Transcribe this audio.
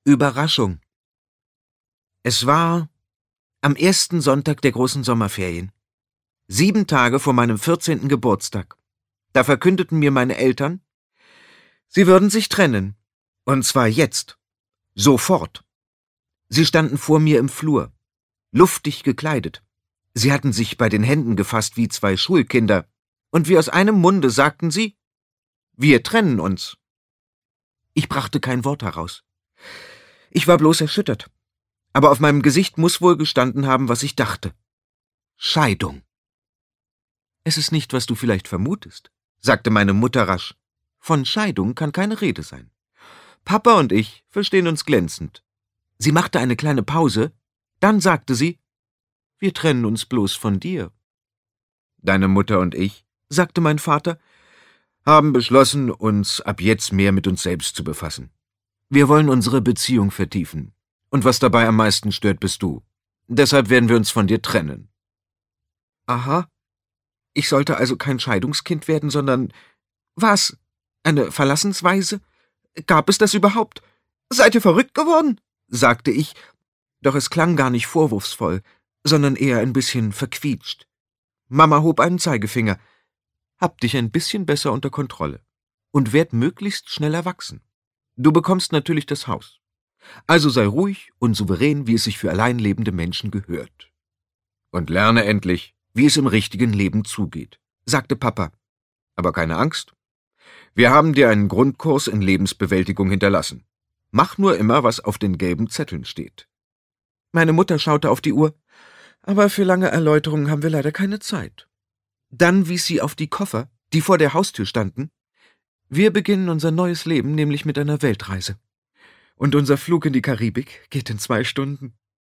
Überraschung. Es war am ersten Sonntag der großen Sommerferien, 7 Tage vor meinem 14. Geburtstag. Da verkündeten mir meine Eltern, sie würden sich trennen. Und zwar jetzt. Sofort. Sie standen vor mir im Flur, luftig gekleidet. Sie hatten sich bei den Händen gefasst wie 2 Schulkinder. Und wie aus einem Munde sagten sie, wir trennen uns. Ich brachte kein Wort heraus. Ich war bloß erschüttert. Aber auf meinem Gesicht muss wohl gestanden haben, was ich dachte. Scheidung. Es ist nicht, was du vielleicht vermutest, sagte meine Mutter rasch. Von Scheidung kann keine Rede sein. Papa und ich verstehen uns glänzend. Sie machte eine kleine Pause, dann sagte sie, wir trennen uns bloß von dir. Deine Mutter und ich, sagte mein Vater, haben beschlossen, uns ab jetzt mehr mit uns selbst zu befassen. Wir wollen unsere Beziehung vertiefen. Und was dabei am meisten stört, bist du. Deshalb werden wir uns von dir trennen. Aha. Ich sollte also kein Scheidungskind werden, sondern... Was? Eine Verlassensweise? Gab es das überhaupt? Seid ihr verrückt geworden? Sagte ich, doch es klang gar nicht vorwurfsvoll, sondern eher ein bisschen verquietscht. Mama hob einen Zeigefinger. Hab dich ein bisschen besser unter Kontrolle und werd möglichst schnell erwachsen. Du bekommst natürlich das Haus. Also sei ruhig und souverän, wie es sich für allein lebende Menschen gehört. Und lerne endlich, wie es im richtigen Leben zugeht, sagte Papa. Aber keine Angst. Wir haben dir einen Grundkurs in Lebensbewältigung hinterlassen. Mach nur immer, was auf den gelben Zetteln steht. Meine Mutter schaute auf die Uhr, aber für lange Erläuterungen haben wir leider keine Zeit. Dann wies sie auf die Koffer, die vor der Haustür standen. Wir beginnen unser neues Leben nämlich mit einer Weltreise. Und unser Flug in die Karibik geht in 2 Stunden.